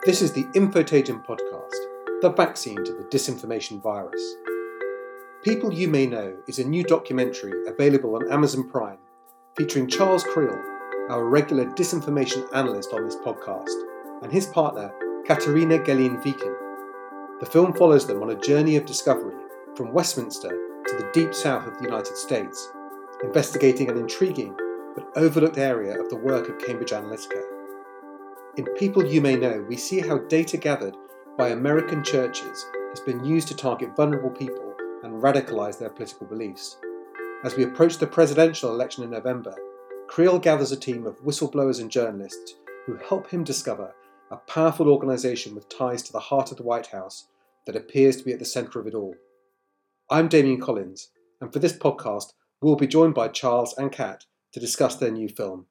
This is the Infotagion podcast, the vaccine to the disinformation virus. People You May Know is a new documentary available on Amazon Prime, featuring Charles Creel, our regular disinformation analyst on this podcast, and his partner, Katerina Gelin-Vikin. The film follows them on a journey of discovery from Westminster to the deep south of the United States, investigating an intriguing but overlooked area of the work of Cambridge Analytica. In People You May Know, we see how data gathered by American churches has been used to target vulnerable people and radicalise their political beliefs. As we approach the presidential election in November, Creel gathers a team of whistleblowers and journalists who help him discover a powerful organisation with ties to the heart of the White House that appears to be at the centre of it all. I'm Damien Collins, and for this podcast, we'll be joined by Charles and Kat to discuss their new film.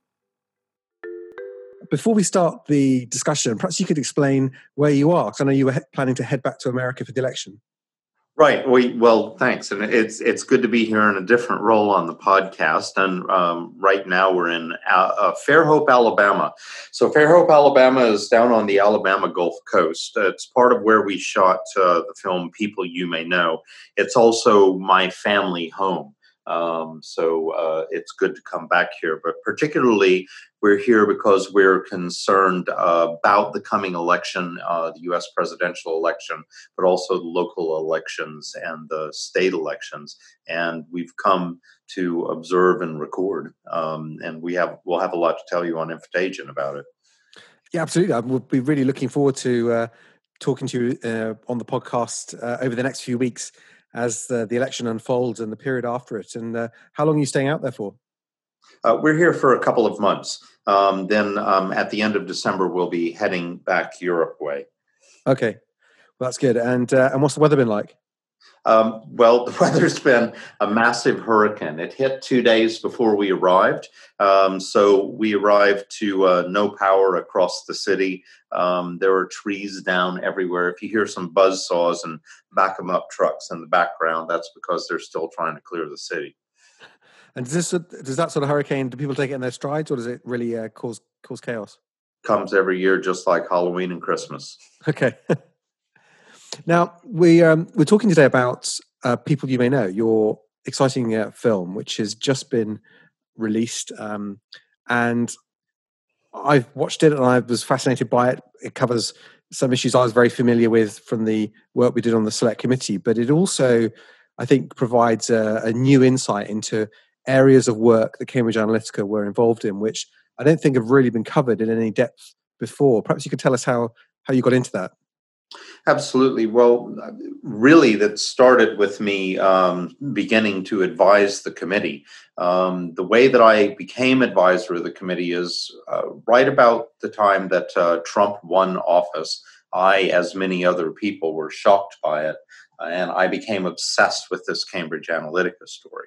Before we start the discussion, perhaps you could explain where you are, because I know you were planning to head back to America for the election. Right. Well, thanks. And it's good to be here in a different role on the podcast. And right now we're in Fairhope, Alabama. So Fairhope, Alabama is down on the Alabama Gulf Coast. It's part of where we shot the film People You May Know. It's also my family home. So it's good to come back here. But particularly, we're here because we're concerned about the coming election, the U.S. presidential election, but also the local elections and the state elections. And we've come to observe and record. And we'll have a lot to tell you on Infotagion about it. Yeah, absolutely. We'll be really looking forward to talking to you on the podcast over the next few weeks as the election unfolds and the period after it. And how long are you staying out there for? We're here for a couple of months. Then at the end of December, we'll be heading back Europe way. Okay, well, that's good. And what's the weather been like? Well, the weather's been a massive hurricane. It hit 2 days before we arrived. So we arrived to no power across the city. There are trees down everywhere. If you hear some buzzsaws and back 'em up trucks in the background, that's because they're still trying to clear the city. And does that sort of hurricane, do people take it in their strides, or does it really cause chaos? Comes every year, just like Halloween and Christmas. Okay. Now, we're talking today about People You May Know, your exciting film, which has just been released. And I've watched it and I was fascinated by it. It covers some issues I was very familiar with from the work we did on the Select Committee, but it also, I think, provides a new insight into areas of work that Cambridge Analytica were involved in, which I don't think have really been covered in any depth before. Perhaps you could tell us how you got into that. Absolutely. Well, really, that started with me beginning to advise the committee. The way that I became advisor of the committee is right about the time that Trump won office. I, as many other people, were shocked by it, and I became obsessed with this Cambridge Analytica story.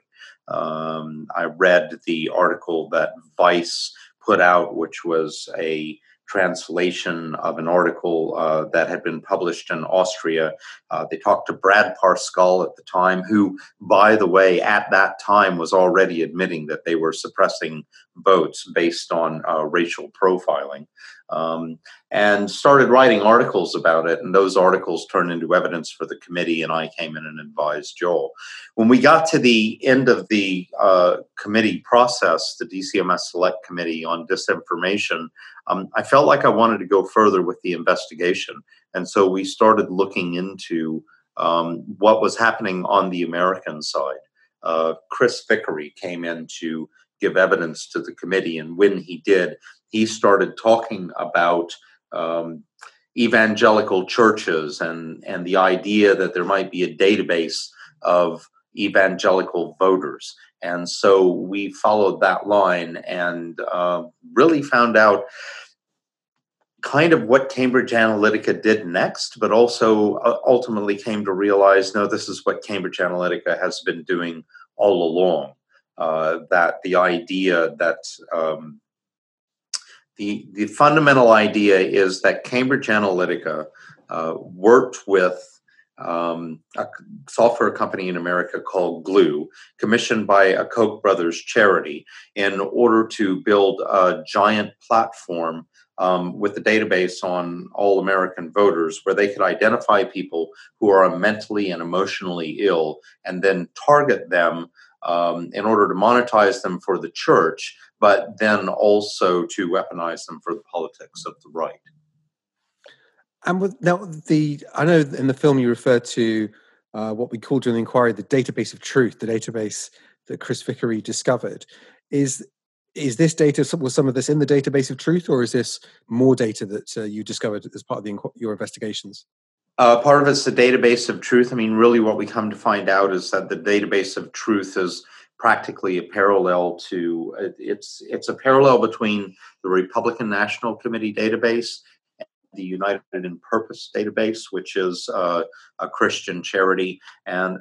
I read the article that Vice put out, which was a translation of an article that had been published in Austria. They talked to Brad Parscale at the time, who, by the way, at that time was already admitting that they were suppressing votes based on racial profiling, and started writing articles about it. And those articles turned into evidence for the committee, and I came in and advised Joel. When we got to the end of the committee process, the DCMS Select Committee on Disinformation, I felt like I wanted to go further with the investigation. And so we started looking into what was happening on the American side. Chris Vickery came in to give evidence to the committee. And when he did, he started talking about evangelical churches and the idea that there might be a database of evangelical voters. And so we followed that line and really found out kind of what Cambridge Analytica did next, but also ultimately came to realize, no, this is what Cambridge Analytica has been doing all along. That the idea that the fundamental idea is that Cambridge Analytica worked with a software company in America called Glue, commissioned by a Koch brothers charity, in order to build a giant platform with the database on all American voters, where they could identify people who are mentally and emotionally ill and then target them in order to monetize them for the church, but then also to weaponize them for the politics of the right. And I know in the film you referred to what we called during the inquiry the database of truth, the database that Chris Vickery discovered. Is this data, was some of this in the database of truth, or is this more data that you discovered as part of your investigations? Part of it's the database of truth. I mean, really what we come to find out is that the database of truth is practically a parallel to, it's a parallel between the Republican National Committee database and the United in Purpose database, which is a Christian charity. And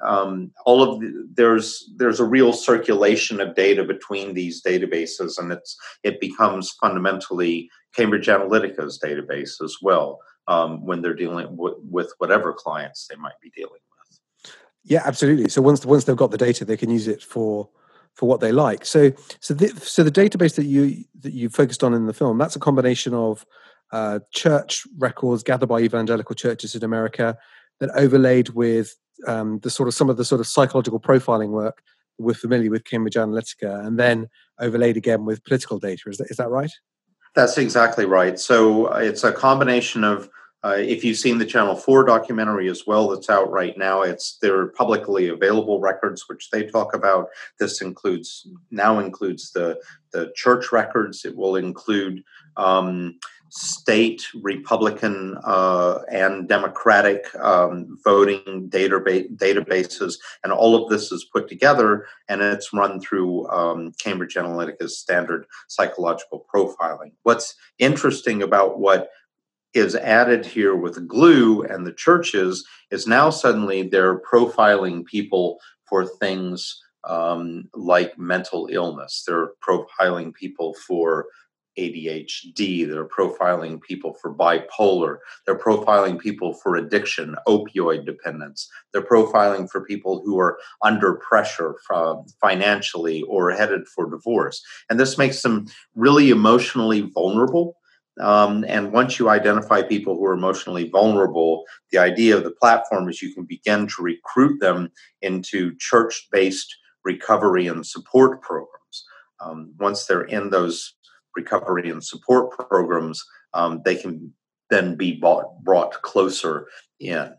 there's a real circulation of data between these databases, and it becomes fundamentally Cambridge Analytica's database as well. When they're dealing with whatever clients they might be dealing with. Yeah, absolutely. So once they've got the data, they can use it for what they like. So the database that you focused on in the film, that's a combination of church records gathered by evangelical churches in America that overlaid with some of the psychological profiling work we're familiar with Cambridge Analytica, and then overlaid again with political data. Is that right? That's exactly right. So it's a combination of, if you've seen the Channel 4 documentary as well that's out right now, they're publicly available records, which they talk about. This includes the church records. It will include state Republican and Democratic voting databases, and all of this is put together, and it's run through Cambridge Analytica's standard psychological profiling. What's interesting about what is added here with Glue and the churches is now suddenly they're profiling people for things like mental illness. They're profiling people for ADHD, they're profiling people for bipolar, they're profiling people for addiction, opioid dependence, they're profiling for people who are under pressure financially or headed for divorce. And this makes them really emotionally vulnerable. And once you identify people who are emotionally vulnerable, the idea of the platform is you can begin to recruit them into church-based recovery and support programs. Once they're in those recovery and support programs, they can then be brought closer in.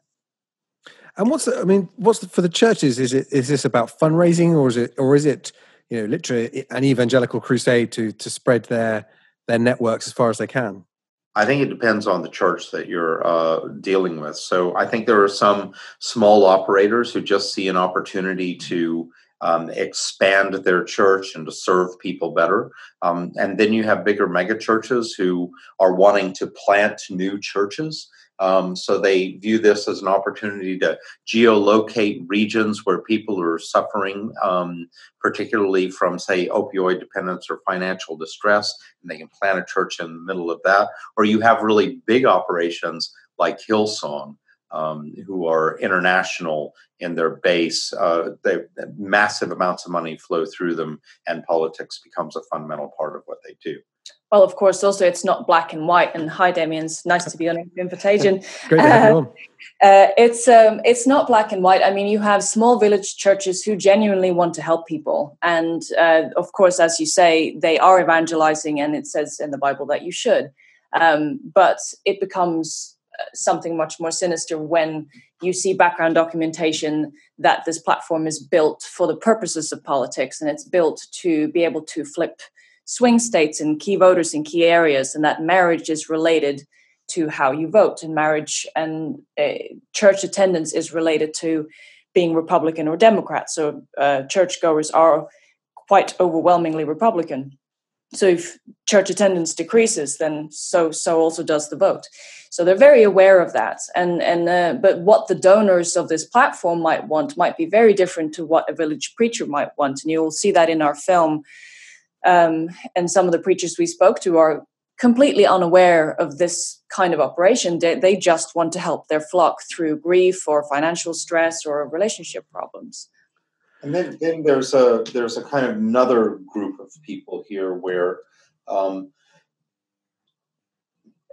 And what's for the churches? Is this about fundraising, or is it literally an evangelical crusade to spread their networks as far as they can? I think it depends on the church that you're dealing with. So I think there are some small operators who just see an opportunity to expand their church and to serve people better. And then you have bigger mega churches who are wanting to plant new churches. So they view this as an opportunity to geolocate regions where people are suffering, particularly from, say, opioid dependence or financial distress, and they can plant a church in the middle of that. Or you have really big operations like Hillsong, who are international in their base. Massive amounts of money flow through them, and politics becomes a fundamental part of what they do. Well, of course, also it's not black and white. And hi, Damien, it's nice to be on your invitation. Great to have you on. It's not black and white. I mean, you have small village churches who genuinely want to help people. And of course, as you say, they are evangelizing, and it says in the Bible that you should. But it becomes something much more sinister when you see background documentation that this platform is built for the purposes of politics, and it's built to be able to flip swing states and key voters in key areas, and that marriage is related to how you vote, and marriage and church attendance is related to being Republican or Democrat. So churchgoers are quite overwhelmingly Republican. So if church attendance decreases, then so also does the vote. So they're very aware of that. But what the donors of this platform might want might be very different to what a village preacher might want. And you'll see that in our film. And some of the preachers we spoke to are completely unaware of this kind of operation. They just want to help their flock through grief or financial stress or relationship problems. And then there's a kind of another group of people here where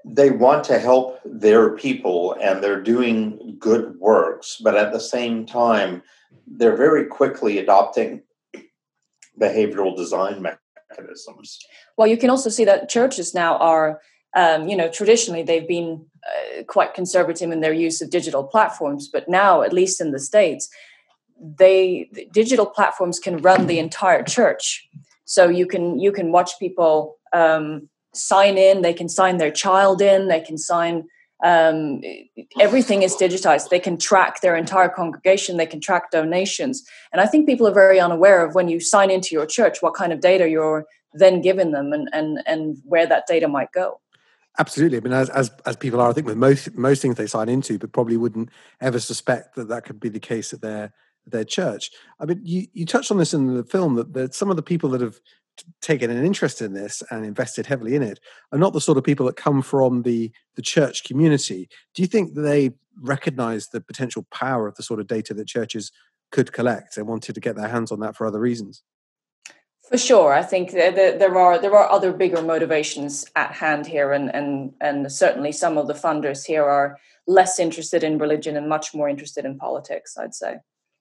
they want to help their people and they're doing good works, but at the same time, they're very quickly adopting behavioral design mechanisms. Well, you can also see that churches now are, traditionally they've been quite conservative in their use of digital platforms, but now, at least in the States, the digital platforms can run the entire church. So you can watch people sign in, they can sign their child in, they can sign, everything is digitized. They can track their entire congregation, they can track donations. And I think people are very unaware of when you sign into your church, what kind of data you're then giving them and where that data might go. Absolutely. I mean, as people are, I think with most things they sign into, but probably wouldn't ever suspect that could be the case at their church. I mean, you touched on this in the film that some of the people that have taken an interest in this and invested heavily in it are not the sort of people that come from the church community. Do you think that they recognize the potential power of the sort of data that churches could collect and wanted to get their hands on that for other reasons? For sure, I think there are other bigger motivations at hand here, and certainly some of the funders here are less interested in religion and much more interested in politics, I'd say.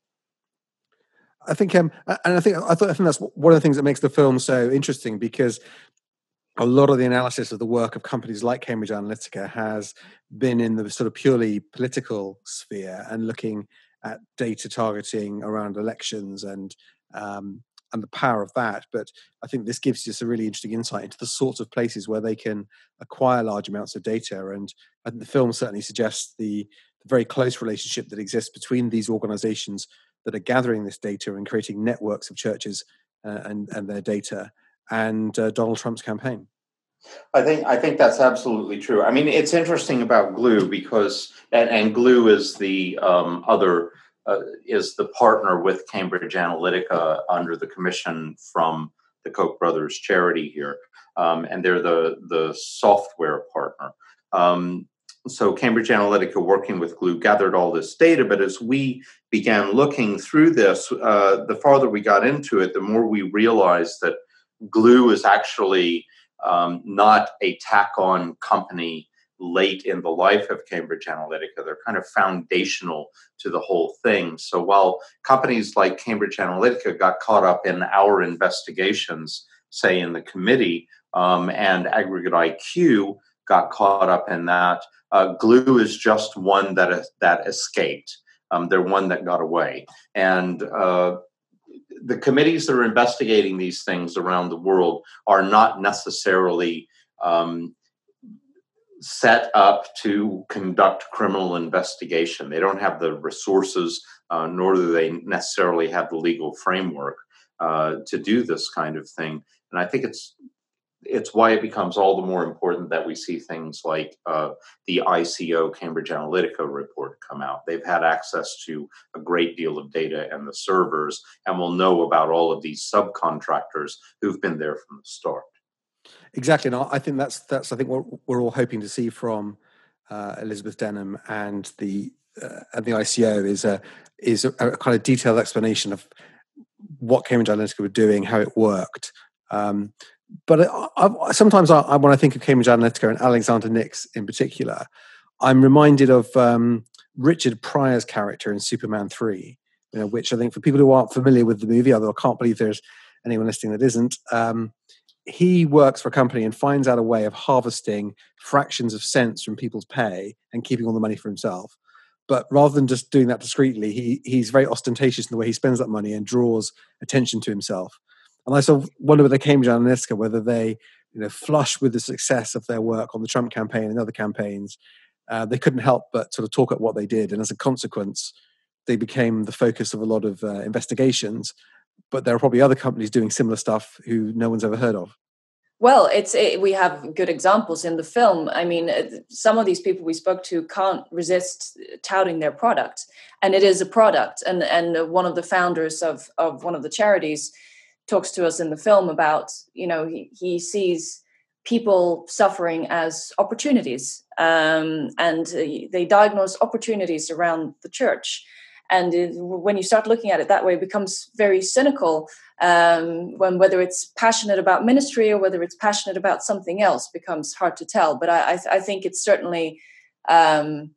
I think, I think that's one of the things that makes the film so interesting, because a lot of the analysis of the work of companies like Cambridge Analytica has been in the sort of purely political sphere and looking at data targeting around elections and the power of that. But I think this gives us a really interesting insight into the sorts of places where they can acquire large amounts of data. And I think the film certainly suggests the very close relationship that exists between these organizations that are gathering this data and creating networks of churches and their data and Donald Trump's campaign. I think that's absolutely true. I mean, it's interesting about Gloo because, and Gloo is the is the partner with Cambridge Analytica under the commission from the Koch brothers charity here, and they're the software partner. So Cambridge Analytica, working with Gloo, gathered all this data. But as we began looking through this, the farther we got into it, the more we realized that Gloo is actually not a tack-on company late in the life of Cambridge Analytica. They're kind of foundational to the whole thing. So while companies like Cambridge Analytica got caught up in our investigations, say in the committee, and Aggregate IQ got caught up in that, Gloo is just one that escaped. They're one that got away. And the committees that are investigating these things around the world are not necessarily set up to conduct criminal investigation. They don't have the resources, nor do they necessarily have the legal framework to do this kind of thing. And I think it's why it becomes all the more important that we see things like the ICO Cambridge Analytica report come out. They've had access to a great deal of data and the servers, and will know about all of these subcontractors who've been there from the start. Exactly, and I think that's I think what we're all hoping to see from Elizabeth Denham and the ICO is a kind of detailed explanation of what Cambridge Analytica were doing, how it worked. But sometimes when I think of Cambridge Analytica and Alexander Nix in particular, I'm reminded of Richard Pryor's character in Superman 3, which I think for people who aren't familiar with the movie, although I can't believe there's anyone listening that isn't, he works for a company and finds out a way of harvesting fractions of cents from people's pay and keeping all the money for himself. But rather than just doing that discreetly, he's very ostentatious in the way he spends that money and draws attention to himself. And I sort of wonder with the Cambridge Analytica whether they, flush with the success of their work on the Trump campaign and other campaigns, they couldn't help but sort of talk about what they did. And as a consequence, they became the focus of a lot of investigations. But there are probably other companies doing similar stuff who no one's ever heard of. Well, we have good examples in the film. I mean, some of these people we spoke to can't resist touting their product, and it is a product. And one of the founders of one of the charities talks to us in the film about, he sees people suffering as opportunities, and they diagnose opportunities around the church. And when you start looking at it that way, it becomes very cynical. Whether it's passionate about ministry or whether it's passionate about something else becomes hard to tell. But I think it's certainly, when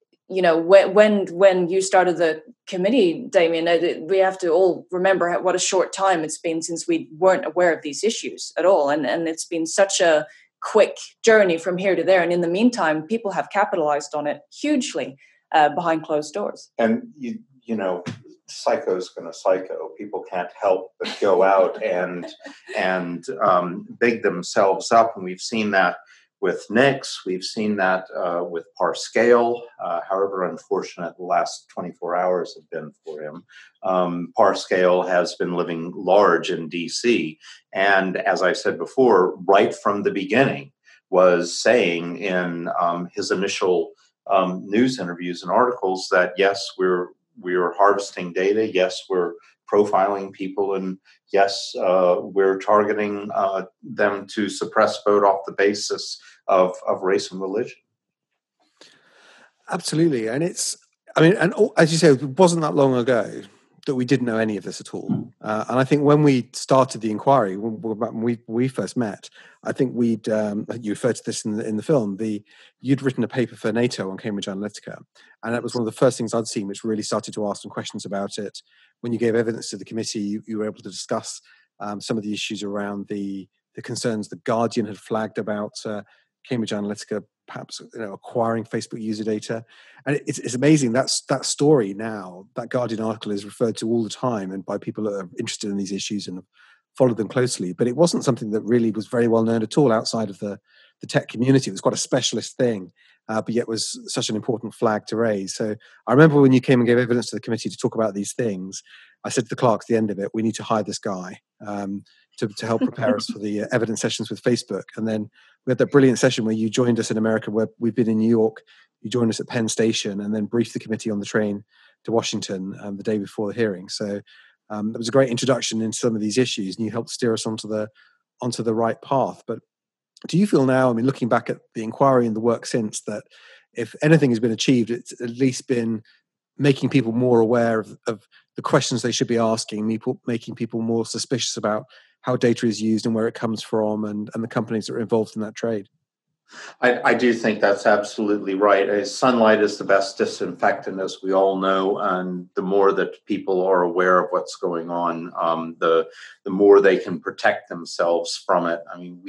you started the committee, Damien, we have to all remember what a short time it's been since we weren't aware of these issues at all. And it's been such a quick journey from here to there. And in the meantime, people have capitalized on it hugely behind closed doors. And, psycho's going to psycho. People can't help but go out and big themselves up. And we've seen that with Nix. We've seen that with Parscale, however unfortunate the last 24 hours have been for him. Parscale has been living large in D.C. And as I said before, right from the beginning was saying in his initial news interviews and articles that, yes, we're harvesting data. Yes, we're profiling people. And yes, we're targeting them to suppress vote off the basis of race and religion. Absolutely. And as you say, it wasn't that long ago that we didn't know any of this at all. And I think when we started the inquiry, when we first met, I think you referred to this in the film, you'd written a paper for NATO on Cambridge Analytica. And that was one of the first things I'd seen, which really started to ask some questions about it. When you gave evidence to the committee, you were able to discuss some of the issues around the concerns the Guardian had flagged about Cambridge Analytica perhaps acquiring Facebook user data. And it's amazing that story now, that Guardian article is referred to all the time and by people that are interested in these issues and have followed them closely. But it wasn't something that really was very well known at all outside of the tech community. It was quite a specialist thing, but yet was such an important flag to raise. So I remember when you came and gave evidence to the committee to talk about these things, I said to the clerk at the end of it, we need to hire this guy to help prepare us for the evidence sessions with Facebook. And then we had that brilliant session where you joined us in America, where we've been in New York. You joined us at Penn Station and then briefed the committee on the train to Washington the day before the hearing. So it was a great introduction into some of these issues, and you helped steer us onto the right path. But do you feel now, looking back at the inquiry and the work since, that if anything has been achieved, it's at least been making people more aware of the questions they should be asking, making people more suspicious about how data is used and where it comes from and the companies that are involved in that trade? I do think that's absolutely right. Sunlight is the best disinfectant, as we all know, and the more that people are aware of what's going on, the more they can protect themselves from it.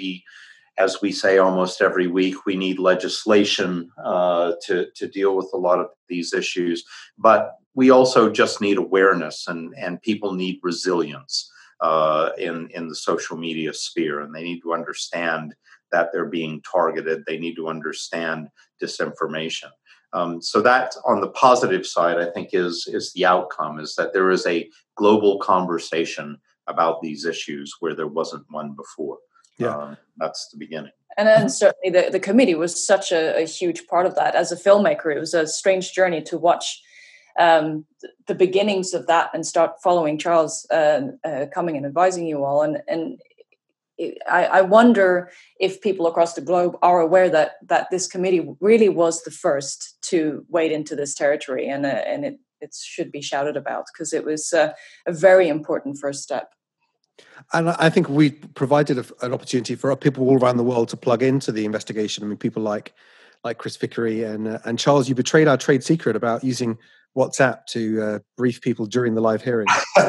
As we say almost every week, we need legislation to deal with a lot of these issues, but we also just need awareness, and people need resilience in the social media sphere, and they need to understand that they're being targeted. They need to understand disinformation. So that, on the positive side, I think is the outcome, is that there is a global conversation about these issues where there wasn't one before. Yeah, that's the beginning. And then certainly the committee was such a huge part of that. As a filmmaker, it was a strange journey to watch the beginnings of that and start following Charles coming and advising you all. And I wonder if people across the globe are aware that this committee really was the first to wade into this territory, and it should be shouted about, because it was a very important first step. And I think we provided an opportunity for people all around the world to plug into the investigation. People like Chris Vickery and Charles, you betrayed our trade secret about using WhatsApp to brief people during the live hearings.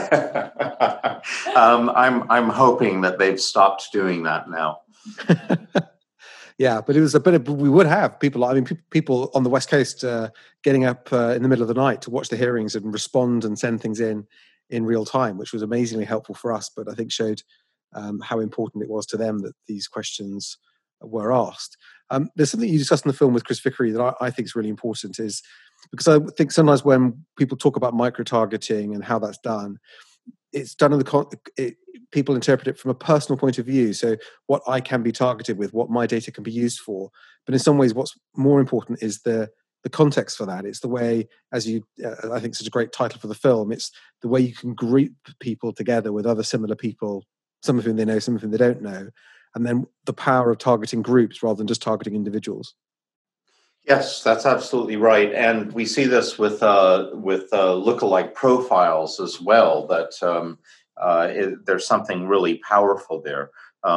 I'm hoping that they've stopped doing that now. Yeah, but it was we would have people. People on the West Coast getting up in the middle of the night to watch the hearings and respond and send things in real time, which was amazingly helpful for us, but I think showed how important it was to them that these questions were asked. There's something you discussed in the film with Chris Vickery that I think is really important, is because I think sometimes when people talk about micro-targeting and how that's done, it's done in people interpret it from a personal point of view. So what I can be targeted with, what my data can be used for. But in some ways, what's more important is the context for that. It's the way, as I think such a great title for the film, it's the way you can group people together with other similar people, some of whom they know, some of whom they don't know, and then the power of targeting groups rather than just targeting individuals. Yes, that's absolutely right, and we see this with lookalike profiles as well. That there's something really powerful there.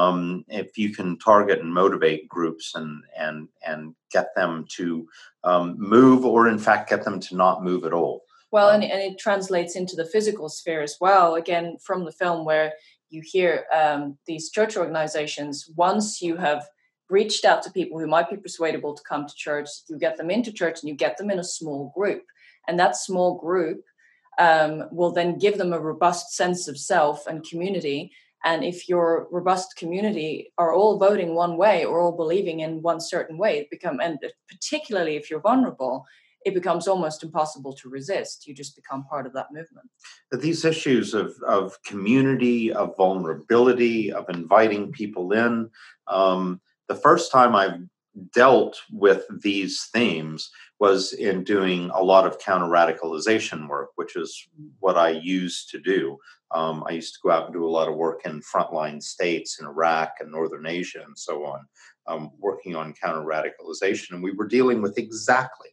If you can target and motivate groups and get them to move, or in fact get them to not move at all. Well, and it translates into the physical sphere as well. Again, from the film, where you hear these church organizations, once you have reached out to people who might be persuadable to come to church, you get them into church and you get them in a small group. And that small group will then give them a robust sense of self and community. And if your robust community are all voting one way or all believing in one certain way, and particularly if you're vulnerable, it becomes almost impossible to resist. You just become part of that movement. These issues of community, of vulnerability, of inviting people in. The first time I've dealt with these themes was in doing a lot of counter-radicalization work, which is what I used to do. I used to go out and do a lot of work in frontline states in Iraq and Northern Asia and so on, working on counter-radicalization. And we were dealing with exactly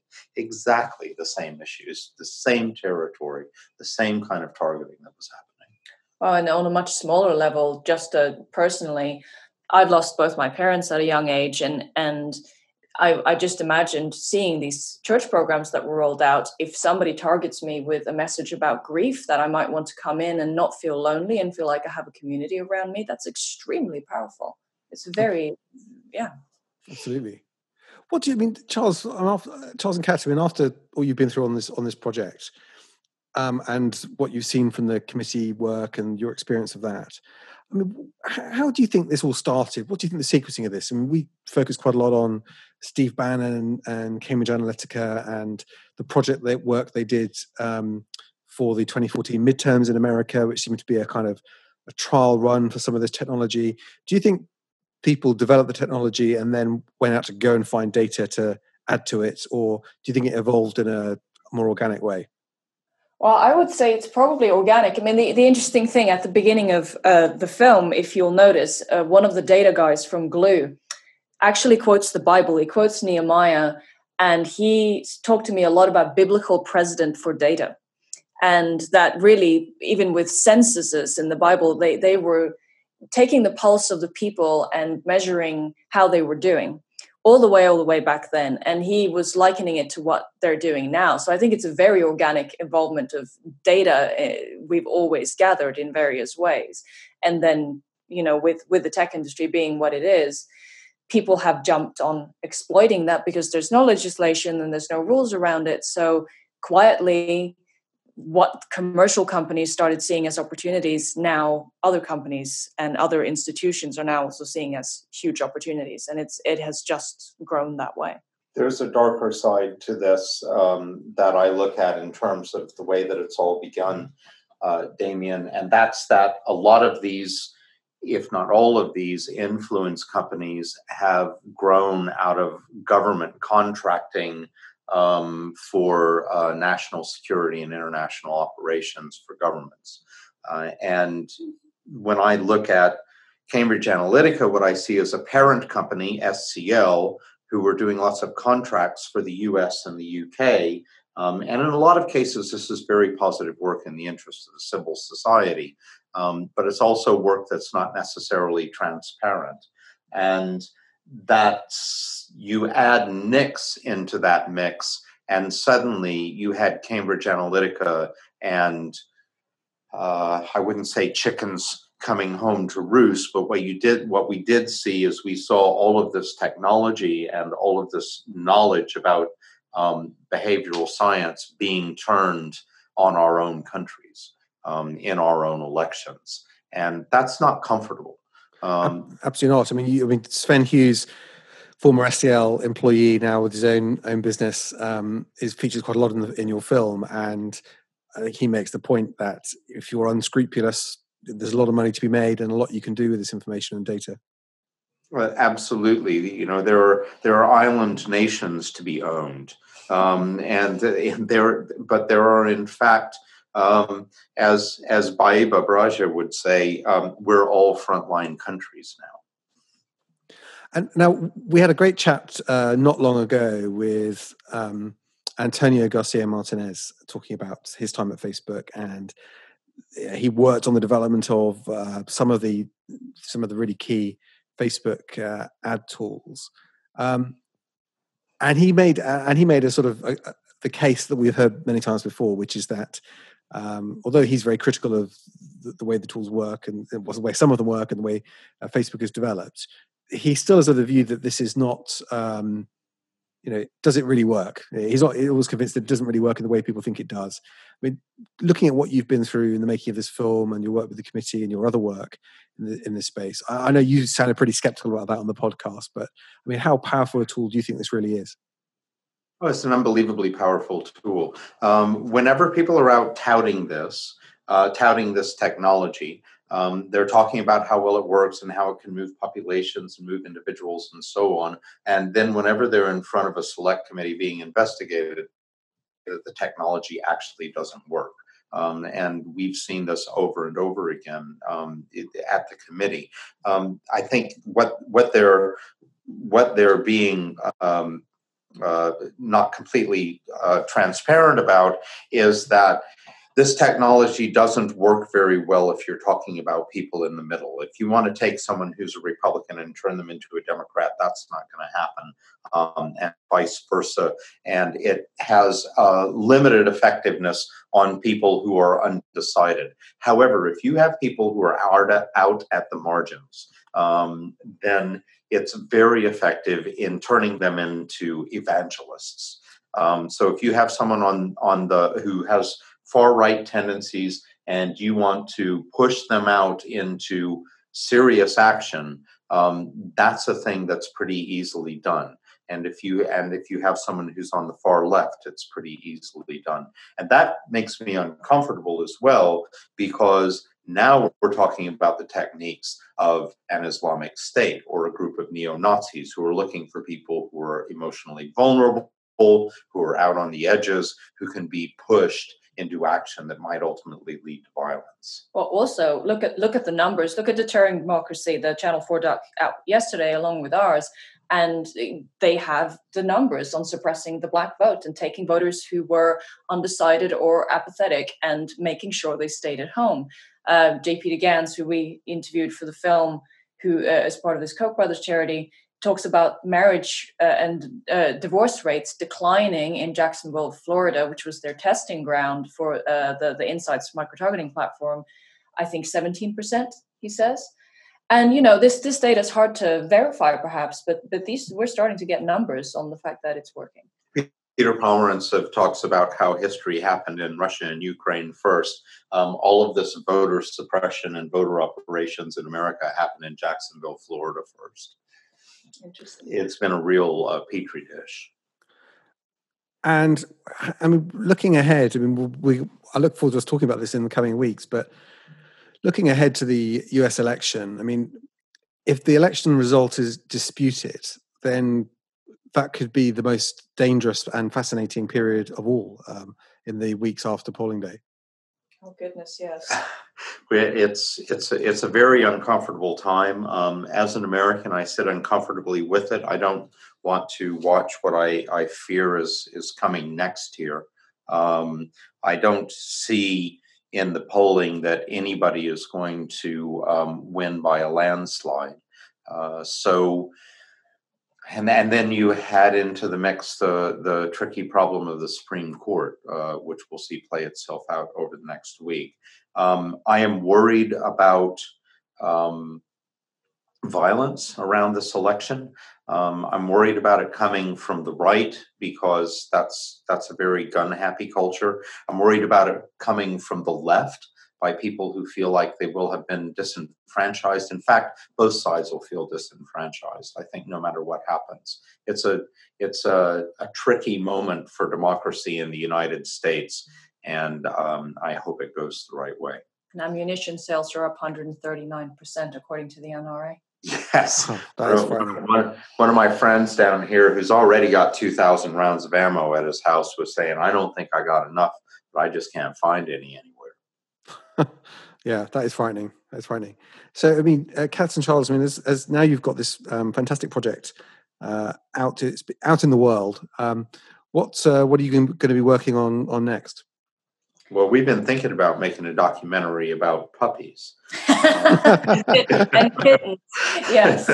the same issues, the same territory, the same kind of targeting that was happening. Well, and on a much smaller level, just personally, I've lost both my parents at a young age, and I just imagined seeing these church programs that were rolled out. If somebody targets me with a message about grief, that I might want to come in and not feel lonely and feel like I have a community around me. That's extremely powerful. It's very, yeah. Absolutely. What do you mean, Charles? Charles and Kat, after all you've been through on this project, and what you've seen from the committee work and your experience of that, I mean, how do you think this all started? What do you think the sequencing of this? I mean, we focused quite a lot on Steve Bannon and Cambridge Analytica and the work they did for the 2014 midterms in America, which seemed to be a kind of a trial run for some of this technology. Do you think people developed the technology and then went out to go and find data to add to it, or do you think it evolved in a more organic way? Well, I would say it's probably organic. I mean, the interesting thing at the beginning of the film, if you'll notice, one of the data guys from Glue actually quotes the Bible. He quotes Nehemiah, and he talked to me a lot about biblical precedent for data. And that really, even with censuses in the Bible, they were taking the pulse of the people and measuring how they were doing all the way back then. And he was likening it to what they're doing now. So I think it's a very organic involvement of data we've always gathered in various ways. And then, with the tech industry being what it is, people have jumped on exploiting that because there's no legislation and there's no rules around it. So quietly, what commercial companies started seeing as opportunities, now other companies and other institutions are now also seeing as huge opportunities. And it has just grown that way. There's a darker side to this that I look at in terms of the way that it's all begun, Damien, and that's that a lot of these, if not all of these, influence companies have grown out of government contracting for national security and international operations for governments. And when I look at Cambridge Analytica, what I see is a parent company, SCL, who were doing lots of contracts for the US and the UK. And in a lot of cases, this is very positive work in the interest of the civil society. But it's also work that's not necessarily transparent. And that's, you add Nix into that mix, and suddenly you had Cambridge Analytica and I wouldn't say chickens coming home to roost, but what we did see is we saw all of this technology and all of this knowledge about behavioral science being turned on our own countries, in our own elections. And that's not comfortable. Absolutely not. I mean, Sven Hughes, former SCL employee, now with his own business, features quite a lot in your film, and I think he makes the point that if you're unscrupulous, there's a lot of money to be made and a lot you can do with this information and data. Well, absolutely. There are island nations to be owned, and there are in fact. As Baiba Braja would say, we're all frontline countries now. And now we had a great chat not long ago with Antonio Garcia Martinez talking about his time at Facebook, and he worked on the development of some of the really key Facebook ad tools. And he made a sort of the case that we've heard many times before, which is that although he's very critical of the way the tools work and the way some of them work and the way Facebook is developed, he still has the view that this is not, does it really work? He's not always convinced that it doesn't really work in the way people think it does. I mean, looking at what you've been through in the making of this film and your work with the committee and your other work in this space, I know you sounded pretty skeptical about that on the podcast, but I mean, how powerful a tool do you think this really is? Oh, it's an unbelievably powerful tool. Whenever people are out touting this technology, they're talking about how well it works and how it can move populations and move individuals and so on. And then whenever they're in front of a select committee being investigated, the technology actually doesn't work. And we've seen this over and over again at the committee. I think what they're being not completely transparent about is that this technology doesn't work very well if you're talking about people in the middle. If you want to take someone who's a Republican and turn them into a Democrat, that's not going to happen, and vice versa. And it has limited effectiveness on people who are undecided. However, if you have people who are out at the margins, then it's very effective in turning them into evangelists. So if you have someone who has far-right tendencies and you want to push them out into serious action, that's a thing that's pretty easily done. And if you have someone who's on the far left, it's pretty easily done. And that makes me uncomfortable as well, because now we're talking about the techniques of an Islamic State or a group of neo-Nazis who are looking for people who are emotionally vulnerable, who are out on the edges, who can be pushed into action that might ultimately lead to violence. Well, also look at the numbers. Look at Deterring Democracy, the Channel 4 doc out yesterday along with ours, and they have the numbers on suppressing the black vote and taking voters who were undecided or apathetic and making sure they stayed at home. JP de Gans, who we interviewed for the film, who is part of this Koch brothers charity, talks about marriage and divorce rates declining in Jacksonville, Florida, which was their testing ground for the Insights micro-targeting platform. I think 17%, he says. And, this data is hard to verify, perhaps, but we're starting to get numbers on the fact that it's working. Peter Pomerantsev talks about how history happened in Russia and Ukraine first. All of this voter suppression and voter operations in America happened in Jacksonville, Florida first. Interesting. It's been a real petri dish. And I mean, looking ahead, I look forward to us talking about this in the coming weeks, but looking ahead to the US election, I mean, if the election result is disputed, then that could be the most dangerous and fascinating period of all in the weeks after polling day. Oh goodness, yes. It's a very uncomfortable time. As an American, I sit uncomfortably with it. I don't want to watch what I fear is coming next year. I don't see in the polling that anybody is going to win by a landslide. And then you add into the mix the tricky problem of the Supreme Court, which we'll see play itself out over the next week. I am worried about violence around this election. I'm worried about it coming from the right because that's a very gun-happy culture. I'm worried about it coming from the left by people who feel like they will have been disenfranchised. In fact, both sides will feel disenfranchised, I think, no matter what happens. It's a tricky moment for democracy in the United States, and I hope it goes the right way. And ammunition sales are up 139%, according to the NRA. Yes. One of my friends down here who's already got 2,000 rounds of ammo at his house was saying, I don't think I got enough, but I just can't find any anywhere. Yeah, that is frightening. That's frightening. So, I mean, Kat and Charles, I mean, as now you've got this fantastic project out in the world. What are you going to be working on next? Well, we've been thinking about making a documentary about puppies and kittens. Yes.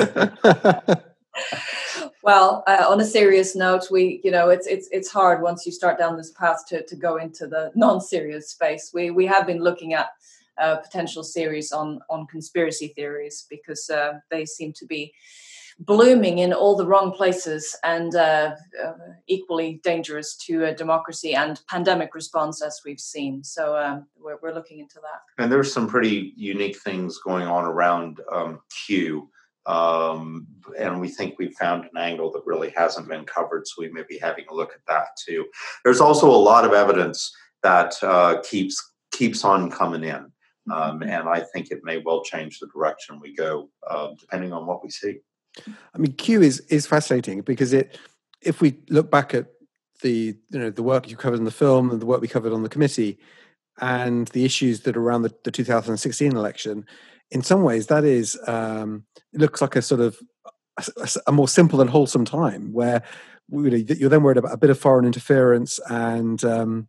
Well, on a serious note, it's hard once you start down this path to go into the non-serious space. We have been looking at potential series on conspiracy theories because they seem to be blooming in all the wrong places and equally dangerous to a democracy and pandemic response, as we've seen. So we're looking into that. And there's some pretty unique things going on around Q. And we think we've found an angle that really hasn't been covered, so we may be having a look at that too. There's also a lot of evidence that keeps on coming in, and I think it may well change the direction we go, depending on what we see. I mean, Q is fascinating because if we look back at the work you covered in the film and the work we covered on the committee and the issues that are around the 2016 election, in some ways that is it looks like a sort of a more simple and wholesome time where you're then worried about a bit of foreign interference and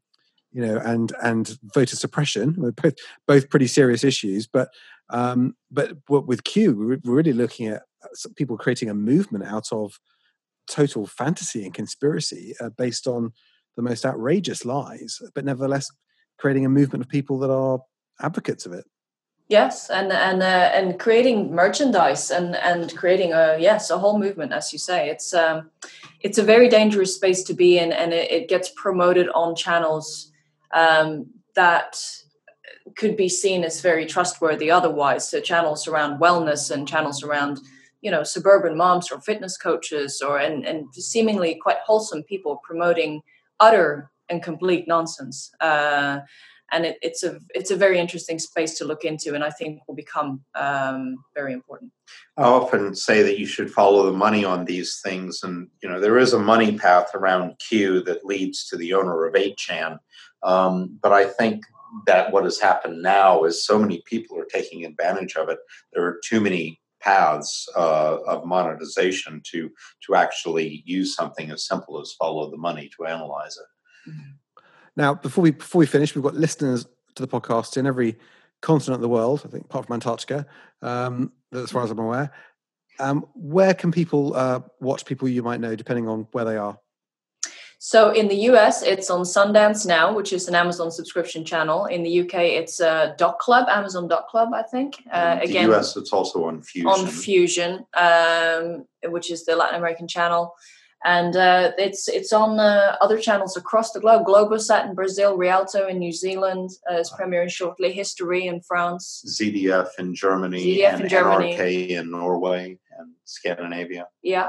and voter suppression, both pretty serious issues, but with Q we're really looking at people creating a movement out of total fantasy and conspiracy based on the most outrageous lies, but nevertheless creating a movement of people that are advocates of it. Yes, and creating merchandise and creating a whole movement, as you say. It's a very dangerous space to be in, and it gets promoted on channels that could be seen as very trustworthy otherwise. So channels around wellness and channels around suburban moms or fitness coaches and seemingly quite wholesome people promoting utter and complete nonsense. And it's a very interesting space to look into, and I think will become very important. I often say that you should follow the money on these things, and there is a money path around Q that leads to the owner of 8chan. But I think that what has happened now is so many people are taking advantage of it. There are too many paths of monetization to actually use something as simple as follow the money to analyze it. Mm-hmm. Now, before we finish, we've got listeners to the podcast in every continent of the world, I think, apart from Antarctica, as far as I'm aware. Where can people watch people you might know, depending on where they are? So in the US, it's on Sundance Now, which is an Amazon subscription channel. In the UK, it's Doc Club, Amazon Doc Club, I think. In the US, it's also on Fusion. On Fusion, which is the Latin American channel. And it's on other channels across the globe. Globosat in Brazil, Rialto in New Zealand is premiering shortly. History in France. ZDF in Germany. NRK in Norway and Scandinavia. Yeah.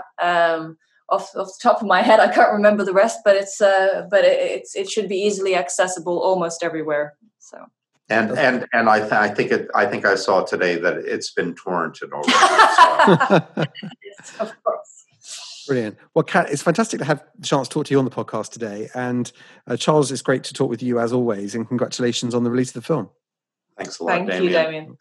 Off the top of my head, I can't remember the rest, but it should be easily accessible almost everywhere. So. And I think I saw today that it's been torrented already. Yes, of course. Brilliant. Well, Kat, it's fantastic to have the chance to talk to you on the podcast today. And Charles, it's great to talk with you as always. And congratulations on the release of the film. Thanks a lot, Damien. Thank you, Damien.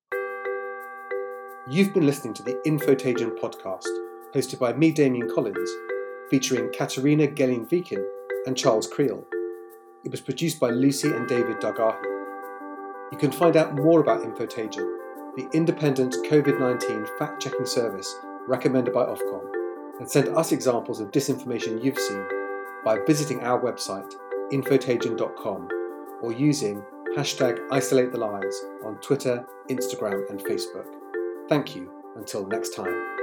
You've been listening to the Infotagion podcast, hosted by me, Damien Collins, featuring Katerina Gelin-Vikin and Charles Creel. It was produced by Lucy and David Dargahi. You can find out more about Infotagion, the independent COVID-19 fact-checking service recommended by Ofcom, and send us examples of disinformation you've seen by visiting our website, infotagion.com, or using #IsolateTheLies on Twitter, Instagram, and Facebook. Thank you. Until next time.